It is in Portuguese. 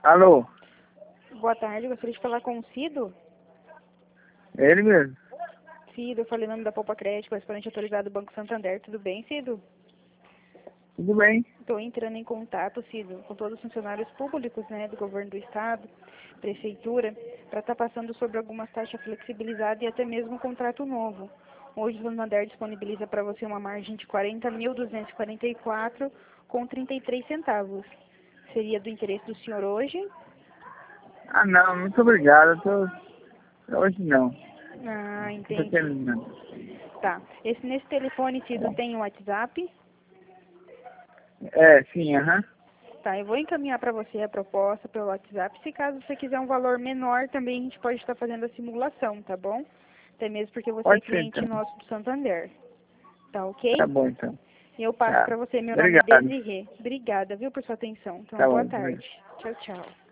Alô? Boa tarde, gostaria de falar com o Cido. É ele mesmo? Cido, eu falei o nome da Poupa Crédito, correspondente autorizado do Banco Santander. Tudo bem, Cido? Tudo bem? Estou entrando em contato, Cido, com todos os funcionários públicos, né, do governo do estado, prefeitura, para estar passando sobre algumas taxas flexibilizadas e até mesmo um contrato novo. Hoje o Santander disponibiliza para você uma margem de 40.244 com 33 centavos. Seria do interesse do senhor hoje? Ah, não, muito obrigado. Hoje não. Ah, Não tô entendi. querendo não. Tá. Nesse telefone, Cido, tem o WhatsApp? É, sim, aham. Tá, eu vou encaminhar para você a proposta pelo WhatsApp. Se caso você quiser um valor menor, também a gente pode estar fazendo a simulação, tá bom? Até mesmo porque você é Pode ser cliente então. nosso do Santander. Tá ok? Tá bom então. E eu passo Tá. para você. Meu nome é Obrigado. Desirê. Obrigada, viu, por sua atenção. Então, Tá boa bom, obrigado. tarde. Tchau, tchau.